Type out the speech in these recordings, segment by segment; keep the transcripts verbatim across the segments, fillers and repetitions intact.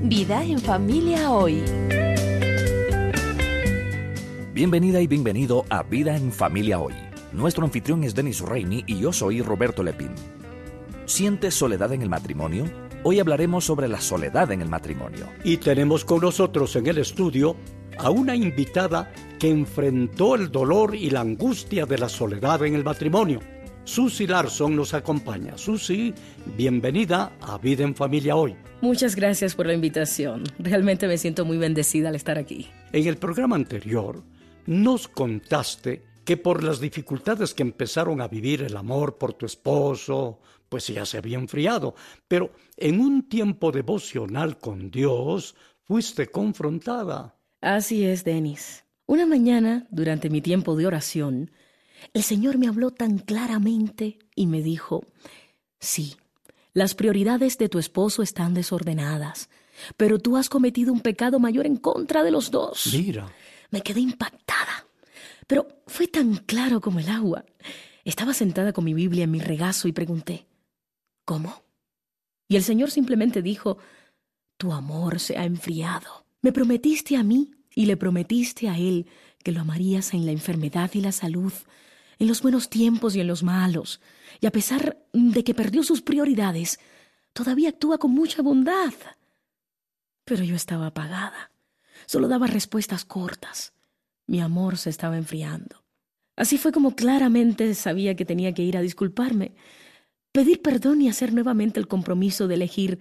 Vida en Familia Hoy. Bienvenida y bienvenido a Vida en Familia Hoy. Nuestro anfitrión es Denis Reini y yo soy Roberto Lepín. ¿Sientes soledad en el matrimonio? Hoy hablaremos sobre la soledad en el matrimonio. Y tenemos con nosotros en el estudio a una invitada que enfrentó el dolor y la angustia de la soledad en el matrimonio. Susi Larson nos acompaña. Susi, bienvenida a Vida en Familia Hoy. Muchas gracias por la invitación. Realmente me siento muy bendecida al estar aquí. En el programa anterior nos contaste que por las dificultades que empezaron a vivir el amor por tu esposo, pues ya se había enfriado, pero en un tiempo devocional con Dios fuiste confrontada. Así es, Denis. Una mañana, durante mi tiempo de oración, el Señor me habló tan claramente y me dijo: sí, las prioridades de tu esposo están desordenadas, pero tú has cometido un pecado mayor en contra de los dos. Mira. Me quedé impactada, pero fue tan claro como el agua. Estaba sentada con mi Biblia en mi regazo y pregunté: ¿cómo? Y el Señor simplemente dijo: tu amor se ha enfriado. Me prometiste a mí y le prometiste a Él que lo amarías en la enfermedad y la salud, en los buenos tiempos y en los malos. Y a pesar de que perdió sus prioridades, todavía actúa con mucha bondad. Pero yo estaba apagada. Solo daba respuestas cortas. Mi amor se estaba enfriando. Así fue como claramente sabía que tenía que ir a disculparme, pedir perdón y hacer nuevamente el compromiso de elegir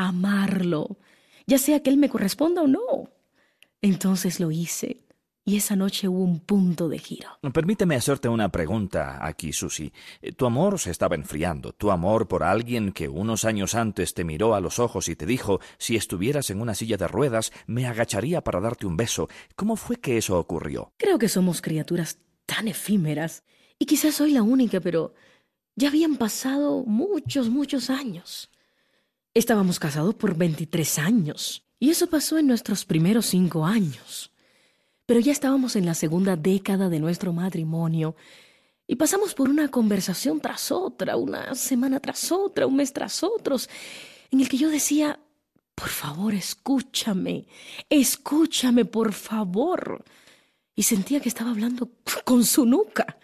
amarlo, ya sea que él me corresponda o no. Entonces lo hice. Y esa noche hubo un punto de giro. Permíteme hacerte una pregunta aquí, Susi. Tu amor se estaba enfriando. Tu amor por alguien que unos años antes te miró a los ojos y te dijo: si estuvieras en una silla de ruedas, me agacharía para darte un beso. ¿Cómo fue que eso ocurrió? Creo que somos criaturas tan efímeras. Y quizás soy la única, pero ya habían pasado muchos, muchos años. Estábamos casados por veintitrés años. Y eso pasó en nuestros primeros cinco años. Pero ya estábamos en la segunda década de nuestro matrimonio y pasamos por una conversación tras otra, una semana tras otra, un mes tras otro, en el que yo decía: por favor, escúchame, escúchame, por favor. Y sentía que estaba hablando con su nuca.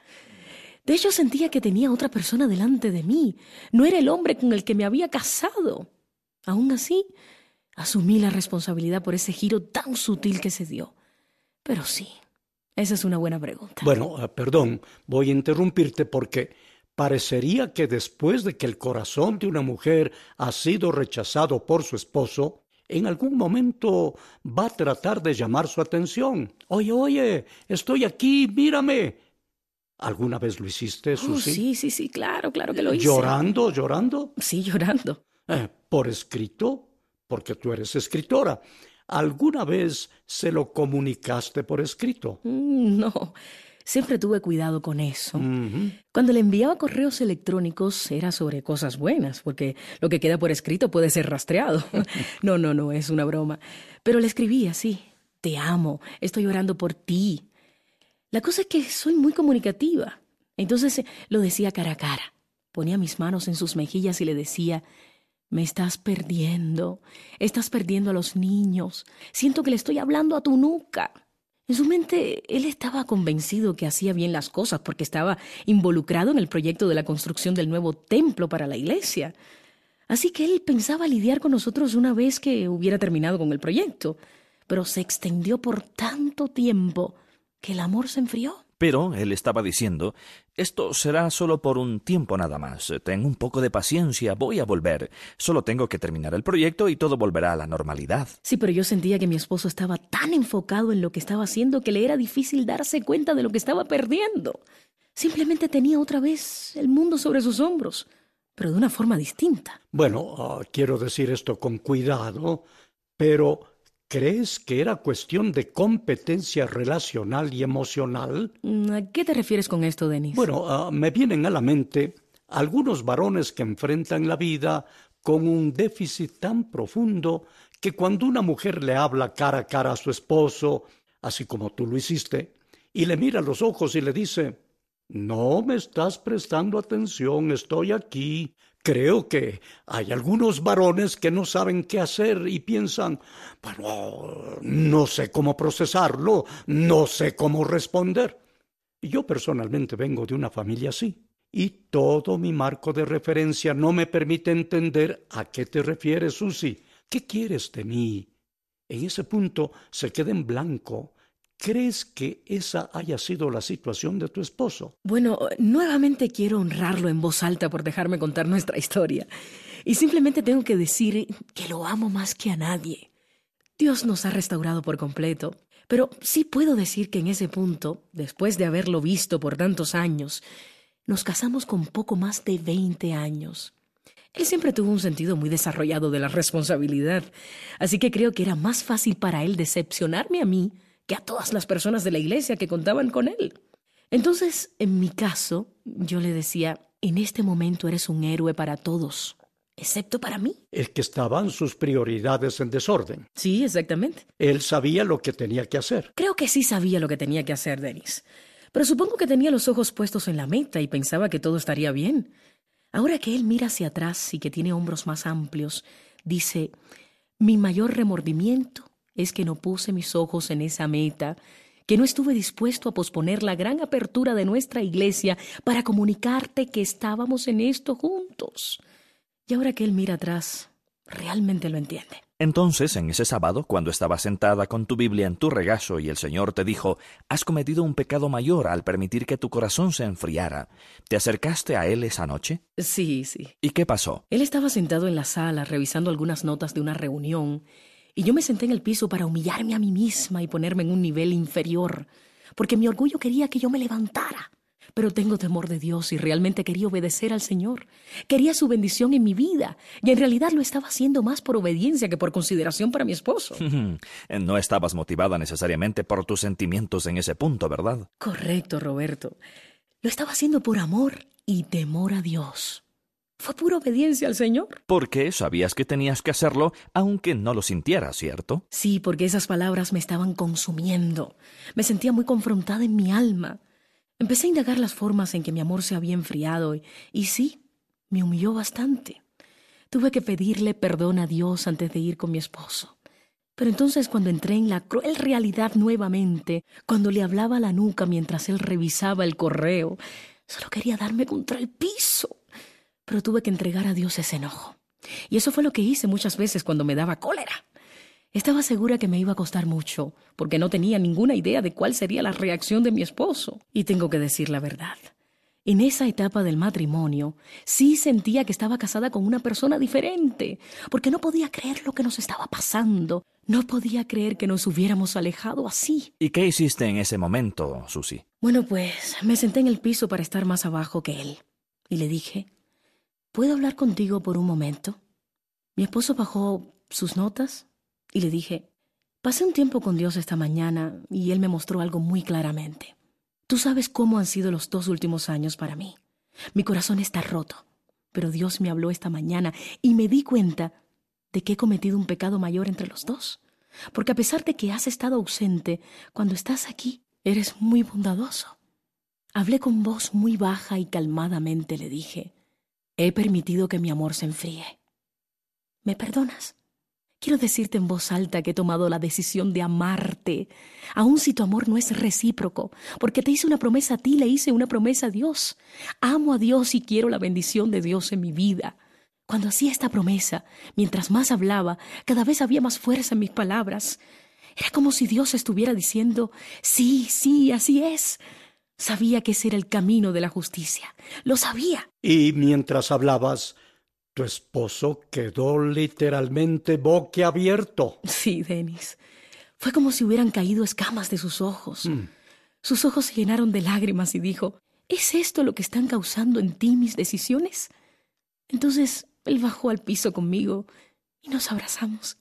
De hecho, sentía que tenía otra persona delante de mí. No era el hombre con el que me había casado. Aún así, asumí la responsabilidad por ese giro tan sutil que se dio. Pero sí, esa es una buena pregunta. Bueno, uh, perdón, voy a interrumpirte porque parecería que después de que el corazón de una mujer ha sido rechazado por su esposo, en algún momento va a tratar de llamar su atención. Oye, oye, estoy aquí, mírame. ¿Alguna vez lo hiciste, Susi? Oh, sí, sí, sí, claro, claro que lo hice. ¿Llorando, llorando? Sí, llorando. Eh, ¿Por escrito? Porque tú eres escritora. ¿Alguna vez se lo comunicaste por escrito? Mm, no, siempre tuve cuidado con eso. Uh-huh. Cuando le enviaba correos electrónicos era sobre cosas buenas, porque lo que queda por escrito puede ser rastreado. No, no, no, es una broma. Pero le escribí así: te amo, estoy orando por ti. La cosa es que soy muy comunicativa. Entonces lo decía cara a cara. Ponía mis manos en sus mejillas y le decía: me estás perdiendo, estás perdiendo a los niños. Siento que le estoy hablando a tu nuca. En su mente, él estaba convencido que hacía bien las cosas porque estaba involucrado en el proyecto de la construcción del nuevo templo para la iglesia. Así que él pensaba lidiar con nosotros una vez que hubiera terminado con el proyecto. Pero se extendió por tanto tiempo que el amor se enfrió. Pero él estaba diciendo: esto será solo por un tiempo nada más. Ten un poco de paciencia, voy a volver. Solo tengo que terminar el proyecto y todo volverá a la normalidad. Sí, pero yo sentía que mi esposo estaba tan enfocado en lo que estaba haciendo que le era difícil darse cuenta de lo que estaba perdiendo. Simplemente tenía otra vez el mundo sobre sus hombros, pero de una forma distinta. Bueno, uh, quiero decir esto con cuidado, pero ¿crees que era cuestión de competencia relacional y emocional? ¿A qué te refieres con esto, Denis? Bueno, uh, me vienen a la mente algunos varones que enfrentan la vida con un déficit tan profundo que cuando una mujer le habla cara a cara a su esposo, así como tú lo hiciste, y le mira a los ojos y le dice: no me estás prestando atención, estoy aquí, Creo que hay algunos varones que no saben qué hacer y piensan, bueno, no sé cómo procesarlo, no sé cómo responder. Yo personalmente vengo de una familia así, y todo mi marco de referencia no me permite entender a qué te refieres, Susi. ¿Qué quieres de mí? En ese punto se queda en blanco. ¿Crees que esa haya sido la situación de tu esposo? Bueno, nuevamente quiero honrarlo en voz alta por dejarme contar nuestra historia. Y simplemente tengo que decir que lo amo más que a nadie. Dios nos ha restaurado por completo. Pero sí puedo decir que en ese punto, después de haberlo visto por tantos años, nos casamos con poco más de veinte años. Él siempre tuvo un sentido muy desarrollado de la responsabilidad, así que creo que era más fácil para él decepcionarme a mí que a todas las personas de la iglesia que contaban con él. Entonces, en mi caso, yo le decía, en este momento eres un héroe para todos, excepto para mí. Es que estaban sus prioridades en desorden. Sí, exactamente. Él sabía lo que tenía que hacer. Creo que sí sabía lo que tenía que hacer, Dennis. Pero supongo que tenía los ojos puestos en la meta y pensaba que todo estaría bien. Ahora que él mira hacia atrás y que tiene hombros más amplios, dice, mi mayor remordimiento es que no puse mis ojos en esa meta, que no estuve dispuesto a posponer la gran apertura de nuestra iglesia para comunicarte que estábamos en esto juntos. Y ahora que él mira atrás, realmente lo entiende. Entonces, en ese sábado, cuando estabas sentada con tu Biblia en tu regazo y el Señor te dijo, has cometido un pecado mayor al permitir que tu corazón se enfriara, ¿te acercaste a Él esa noche? Sí, sí. ¿Y qué pasó? Él estaba sentado en la sala revisando algunas notas de una reunión y yo me senté en el piso para humillarme a mí misma y ponerme en un nivel inferior, porque mi orgullo quería que yo me levantara. Pero tengo temor de Dios y realmente quería obedecer al Señor. Quería su bendición en mi vida y en realidad lo estaba haciendo más por obediencia que por consideración para mi esposo. No estabas motivada necesariamente por tus sentimientos en ese punto, ¿verdad? Correcto, Roberto. Lo estaba haciendo por amor y temor a Dios. Fue pura obediencia al Señor. Porque sabías que tenías que hacerlo aunque no lo sintieras, ¿cierto? Sí, porque esas palabras me estaban consumiendo. Me sentía muy confrontada en mi alma. Empecé a indagar las formas en que mi amor se había enfriado y, y sí, me humilló bastante. Tuve que pedirle perdón a Dios antes de ir con mi esposo. Pero entonces cuando entré en la cruel realidad nuevamente, cuando le hablaba a la nuca mientras él revisaba el correo, solo quería darme contra el piso. Pero tuve que entregar a Dios ese enojo. Y eso fue lo que hice muchas veces cuando me daba cólera. Estaba segura que me iba a costar mucho, porque no tenía ninguna idea de cuál sería la reacción de mi esposo. Y tengo que decir la verdad. En esa etapa del matrimonio, sí sentía que estaba casada con una persona diferente, porque no podía creer lo que nos estaba pasando. No podía creer que nos hubiéramos alejado así. ¿Y qué hiciste en ese momento, Susi? Bueno, pues me senté en el piso para estar más abajo que él. Y le dije, ¿puedo hablar contigo por un momento? Mi esposo bajó sus notas y le dije, pasé un tiempo con Dios esta mañana y Él me mostró algo muy claramente. Tú sabes cómo han sido los dos últimos años para mí. Mi corazón está roto, pero Dios me habló esta mañana y me di cuenta de que he cometido un pecado mayor entre los dos. Porque a pesar de que has estado ausente, cuando estás aquí, eres muy bondadoso. Hablé con voz muy baja y calmadamente le dije, he permitido que mi amor se enfríe. ¿Me perdonas? Quiero decirte en voz alta que he tomado la decisión de amarte, aun si tu amor no es recíproco, porque te hice una promesa a ti, le hice una promesa a Dios. Amo a Dios y quiero la bendición de Dios en mi vida. Cuando hacía esta promesa, mientras más hablaba, cada vez había más fuerza en mis palabras. Era como si Dios estuviera diciendo, sí, sí, así es. Sabía que ese era el camino de la justicia. Lo sabía. Y mientras hablabas, tu esposo quedó literalmente boquiabierto. Sí, Dennis. Fue como si hubieran caído escamas de sus ojos. Mm. Sus ojos se llenaron de lágrimas y dijo, ¿es esto lo que están causando en ti mis decisiones? Entonces él bajó al piso conmigo y nos abrazamos.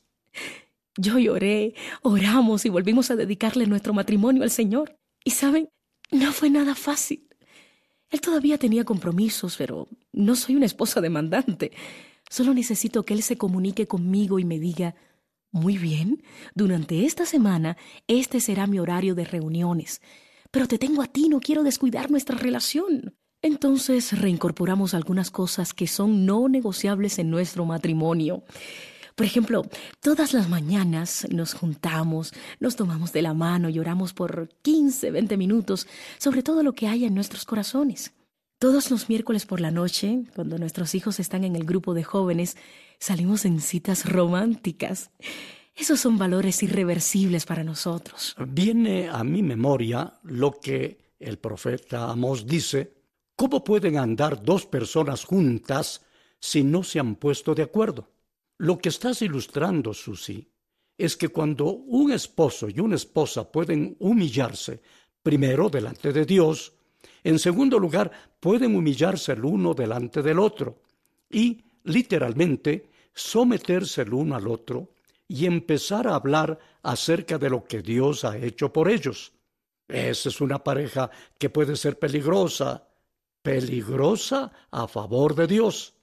Yo lloré, oramos y volvimos a dedicarle nuestro matrimonio al Señor. Y ¿saben? No fue nada fácil. Él todavía tenía compromisos, pero no soy una esposa demandante. Solo necesito que él se comunique conmigo y me diga, muy bien, durante esta semana este será mi horario de reuniones, pero te tengo a ti, no quiero descuidar nuestra relación. Entonces reincorporamos algunas cosas que son no negociables en nuestro matrimonio. Por ejemplo, todas las mañanas nos juntamos, nos tomamos de la mano y oramos por quince, veinte minutos sobre todo lo que hay en nuestros corazones. Todos los miércoles por la noche, cuando nuestros hijos están en el grupo de jóvenes, salimos en citas románticas. Esos son valores irreversibles para nosotros. Viene a mi memoria lo que el profeta Amós dice: ¿cómo pueden andar dos personas juntas si no se han puesto de acuerdo? Lo que estás ilustrando, Susi, es que cuando un esposo y una esposa pueden humillarse, primero delante de Dios, en segundo lugar, pueden humillarse el uno delante del otro y, literalmente, someterse el uno al otro y empezar a hablar acerca de lo que Dios ha hecho por ellos. Esa es una pareja que puede ser peligrosa, peligrosa a favor de Dios.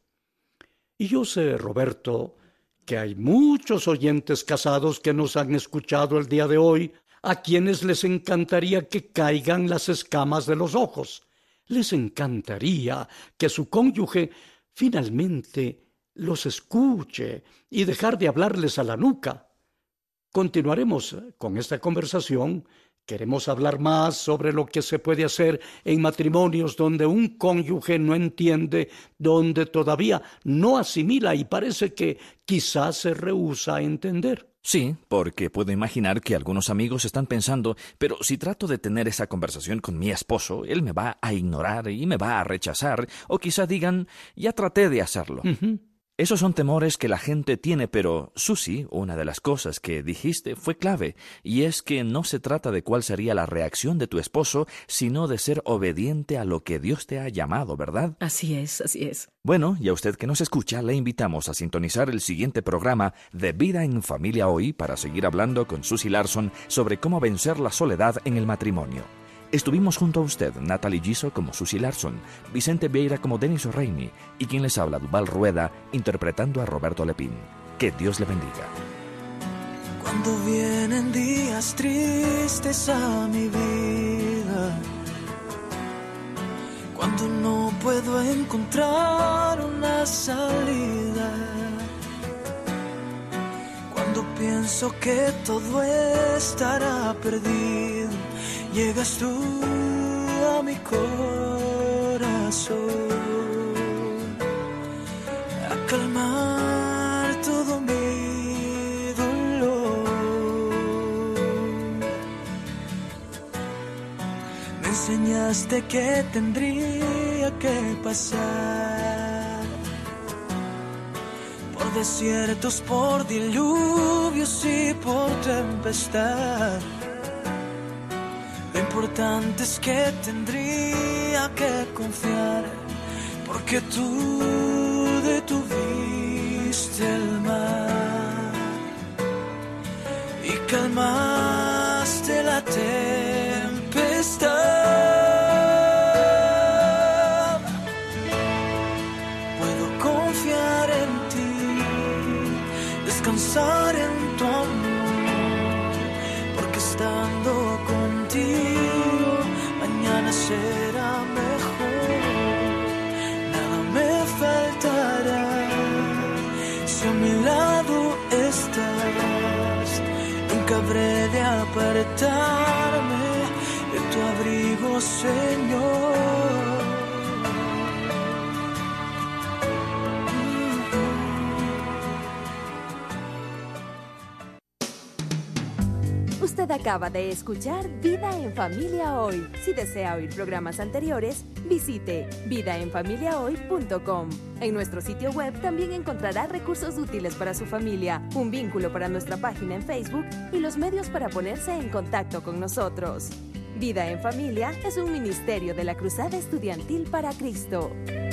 Y yo sé, Roberto, que hay muchos oyentes casados que nos han escuchado el día de hoy, a quienes les encantaría que caigan las escamas de los ojos. Les encantaría que su cónyuge finalmente los escuche y dejar de hablarles a la nuca. Continuaremos con esta conversación. Queremos hablar más sobre lo que se puede hacer en matrimonios donde un cónyuge no entiende, donde todavía no asimila y parece que quizás se rehúsa a entender. Sí, porque puedo imaginar que algunos amigos están pensando, pero si trato de tener esa conversación con mi esposo, él me va a ignorar y me va a rechazar, o quizá digan, ya traté de hacerlo. Uh-huh. Esos son temores que la gente tiene, pero, Susi, una de las cosas que dijiste fue clave, y es que no se trata de cuál sería la reacción de tu esposo, sino de ser obediente a lo que Dios te ha llamado, ¿verdad? Así es, así es. Bueno, y a usted que nos escucha, le invitamos a sintonizar el siguiente programa de Vida en Familia Hoy para seguir hablando con Susi Larson sobre cómo vencer la soledad en el matrimonio. Estuvimos junto a usted, Natalie Giso como Susi Larson, Vicente Vieira como Denis Reini y quien les habla, Duval Rueda, interpretando a Roberto Lepín. Que Dios le bendiga. Cuando vienen días tristes a mi vida, cuando no puedo encontrar una salida, cuando pienso que todo estará perdido, llegas tú a mi corazón a calmar todo mi dolor. Me enseñaste que tendría que pasar por desiertos, por diluvios y por tempestad. Lo importante es que tendría que confiar, porque tú detuviste el mar y calmaste la tempestad. Puedo confiar en ti, descansar en tu amor, porque estando contigo mañana será mejor. Nada me faltará si a mi lado estás. Nunca habré de apartarme de tu abrigo, Señor. Usted acaba de escuchar Vida en Familia Hoy. Si desea oír programas anteriores, visite vida en familia hoy punto com. En nuestro sitio web también encontrará recursos útiles para su familia, un vínculo para nuestra página en Facebook y los medios para ponerse en contacto con nosotros. Vida en Familia es un ministerio de la Cruzada Estudiantil para Cristo.